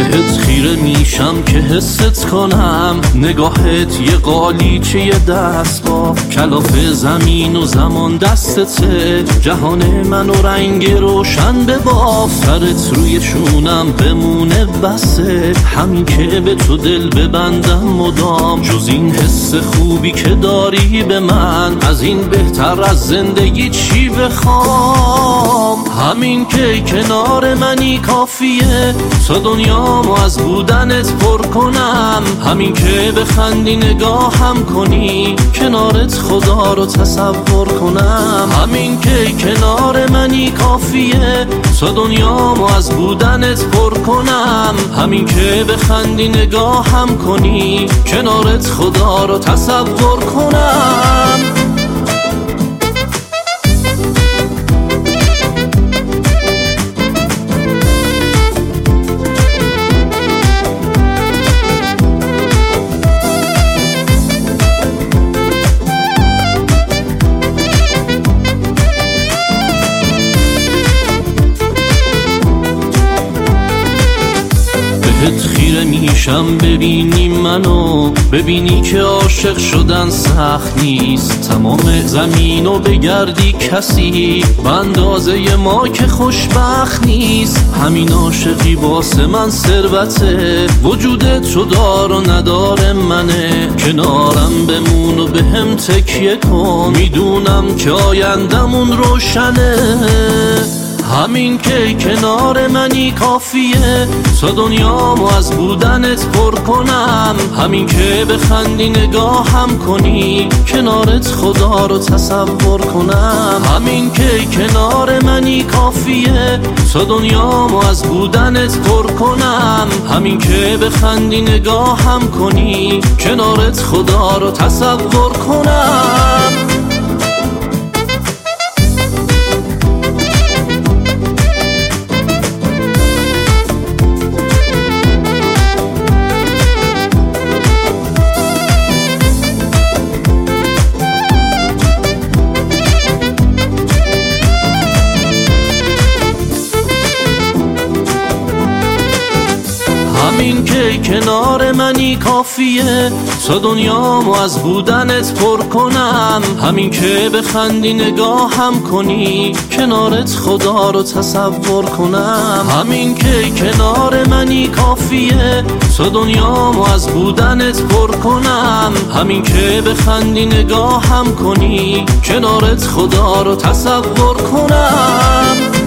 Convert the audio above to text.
بهت خیره میشم که حست کنم، نگاهت یه قالیچه دست با کلاف زمین و زمان دستته، جهان منو رنگ روشن بباف، سرت روی شونم بمونه بسه، همین که به تو دل ببندم مدام، جز این حس خوبی که داری به من، از این بهتر از زندگی چی بخوام؟ همین که کنار منی کافیه تا دنیامو از بودنت پر کنم، همین که بخندی نگاهم کنی کنارت خدا رو تصور کنم، همین که کنار منی کافیه تا دنیامو از بودنت پر کنم، همین که بخندی نگاهم کنی کنارت خدا رو تصور کنم. بهت خیره میشم ببینی منو، ببینی که عاشق شدن سخت نیست، تمام زمینو بگردی کسی به اندازه ما که خوشبخت نیست، همین عاشقی واسه من ثروته، وجودت تو دار و ندار منه، کنارم بمون و بهم تکیه کن، میدونم که آیندمون روشنه، همین که کنار منی کافیه تا دنیامو از بودنت پر کنم، همین که بخندی نگاهم کنی کنارت خدا رو تصور کنم، همین که کنار منی کافیه تا دنیامو از بودنت پر کنم، همین که بخندی نگاهم کنی کنارت خدا رو تصور کنم. همین که کنار منی کافیه تا دنیامو از بودنت پر کنم، همین که بخندی نگاهم کنی کنارت خدا رو تصور کنم، همین که کنار منی کافیه تا دنیامو از بودنت پر کنم، همین که بخندی نگاهم کنی کنارت خدا رو تصور کنم.